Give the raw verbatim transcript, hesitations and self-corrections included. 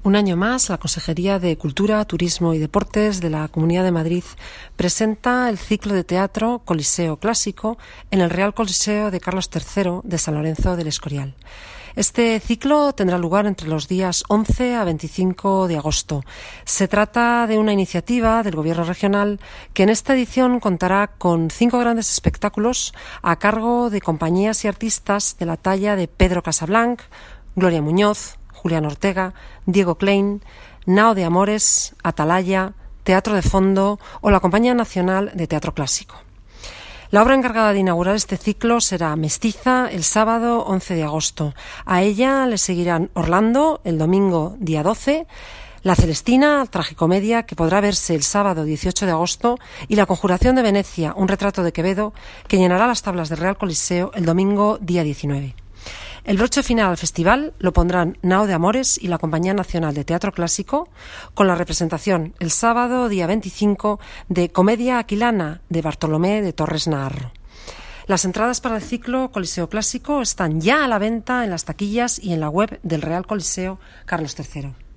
Un año más, la Consejería de Cultura, Turismo y Deportes de la Comunidad de Madrid presenta el ciclo de teatro Coliseo Clásico en el Real Coliseo de Carlos tercero de San Lorenzo del Escorial. Este ciclo tendrá lugar entre los días once a veinticinco de agosto. Se trata de una iniciativa del Gobierno regional que en esta edición contará con cinco grandes espectáculos a cargo de compañías y artistas de la talla de Pedro Casablanc, Gloria Muñoz, Julián Ortega, Diego Klein, Nao de Amores, Atalaya, Teatro de Fondo o la Compañía Nacional de Teatro Clásico. La obra encargada de inaugurar este ciclo será Mestiza el sábado once de agosto. A ella le seguirán Orlando el domingo día doce, La Celestina, tragicomedia, que podrá verse el sábado dieciocho de agosto, y La Conjuración de Venecia, un retrato de Quevedo, que llenará las tablas del Real Coliseo el domingo día diecinueve. El broche final al festival lo pondrán Nao de Amores y la Compañía Nacional de Teatro Clásico, con la representación el sábado día veinticinco de Comedia Aquilana de Bartolomé de Torres Naharro. Las entradas para el ciclo Coliseo Clásico están ya a la venta en las taquillas y en la web del Real Coliseo Carlos tercero.